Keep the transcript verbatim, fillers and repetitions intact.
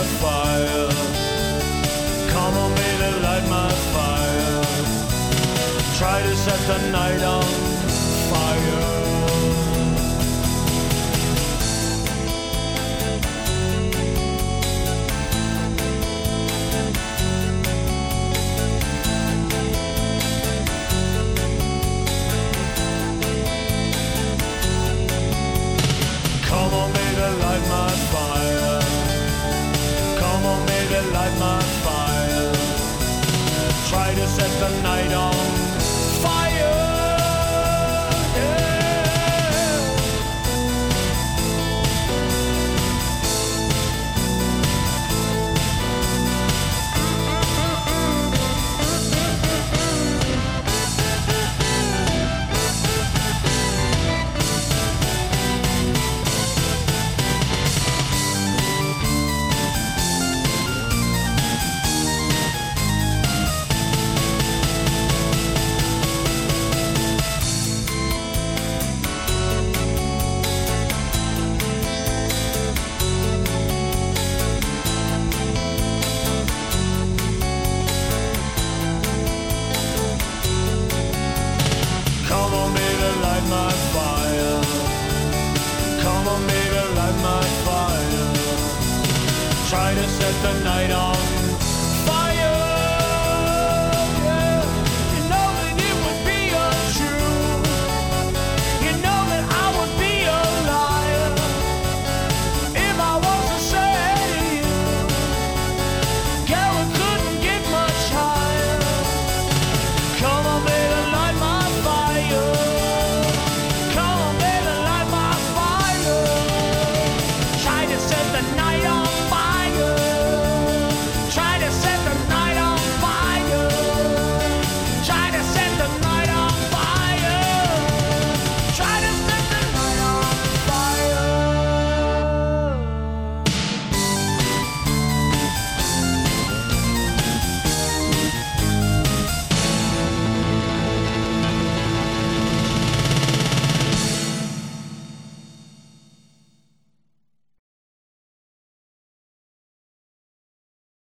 fire. Come on, baby, light my fire. Try to set the night on fire. Come on, baby, light my fire. Come on, baby, light my fire. Try to set the night on fire. Yeah. Come on, baby, light my fire. Come on, baby, light my fire. Try to set the night on